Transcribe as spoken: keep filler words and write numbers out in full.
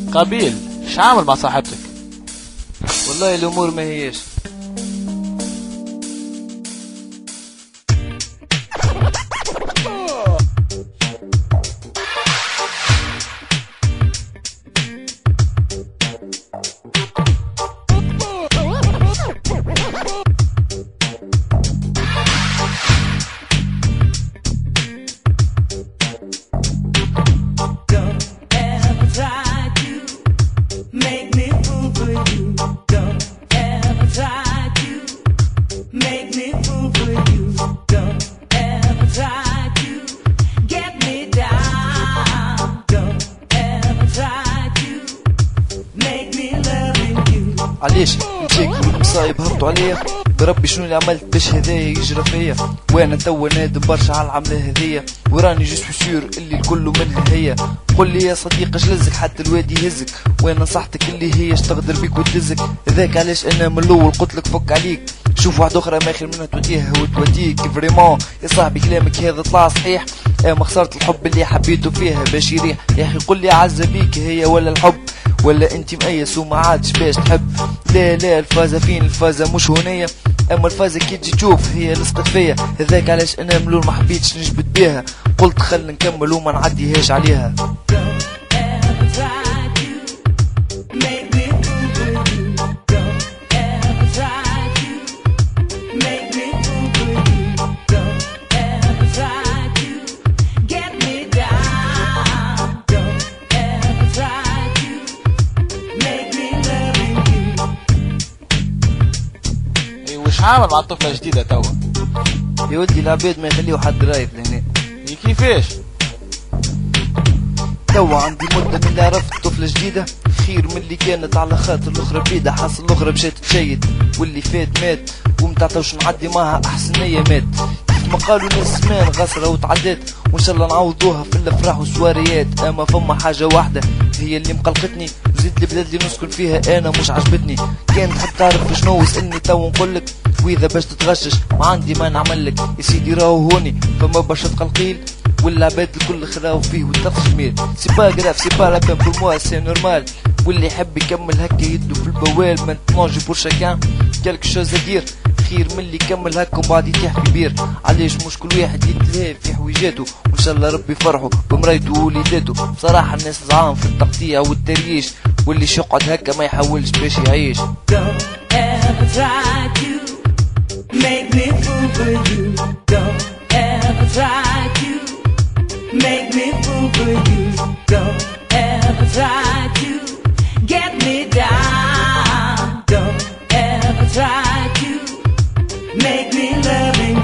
قبيل شو عامل مع صاحبتك؟ والله الامور ما هيش. علاش مشاكل والمصايب هبطوا عليا؟ بربي شنو اللي عملت باش هذايا يجرى فيا؟ وانا توا نادم برشا على العملة هذيا، وراني جو سور اللي الكل منها هي. قل لي يا صديق اش لزك حتى الوادي يهزك، وانا نصحتك اللي هي اش تقدر بيك وتلزك. ذاك علاش انا من الاول قلتلك فك عليك، شوف واحد اخرى ما خير منها توديها وتوديك. فريمون يا صاحبي كلامك هذا طلع صحيح، اما خسرت الحب اللي حبيته فيها باش يريح. يا اخي قل لي عز بيك هي ولا الحب، ولا انت مقيس وما عادش باش تحب؟ لا لا الفازة فين الفازة مش هونية، اما الفازة كي تجي تشوف هي لصقت فيا. هذاك علاش انا ملول ما حبيتش نجبد بيها، قلت خل نكمل وما نعديهاش عليها. وش عامل مع الطفلة الجديدة توا؟ يا ودي العباد ما يخليو حد رايف لهنا. كيفاش؟ توا عندي مدة من اللي عرفت طفلة جديدة خير من اللي كانت، على خاطر الاخرى بعيدة حاصل الاخرى مشات تشيد، واللي فات مات ومتعطوش نعدي معها احسن نية مات. كيف ما قالوا ناس زمان غسرة وتعدات، وان شاء الله نعوضوها في الافراح والسواريات. اما فما حاجة واحدة هي اللي مقلقتني، زيد البلاد اللي نسكن فيها انا مش عجبتني. كان تحب تعرف شنو اسألني تو نقولك، واذا باش تتغشش ما عندي ما نعملك. يا سيدي راهو هوني فما برشا تقلقيل، والعباد الكل خراو فيه والطقس جميل. سي با غراف سي با لا بين بور موا سي نورمال، واللي يحب يكمل هكا يدو في البوال. مانتنون جي بور شاكان كالك شوز ادير، خير من اللي يكمل هكا وبعد يتيح في بير. علاش مش كل واحد يتلهى في حويجاته، وان شاء الله ربي يفرحه بمرايته ووليداته. بصراحه الناس زعام في التقطيع والتريش، واللي يقعد هكا ما يحاولش باش يعيش. Make me fool for you. Don't ever try to make me fool for you. Don't ever try to get me down. Don't ever try to make me loving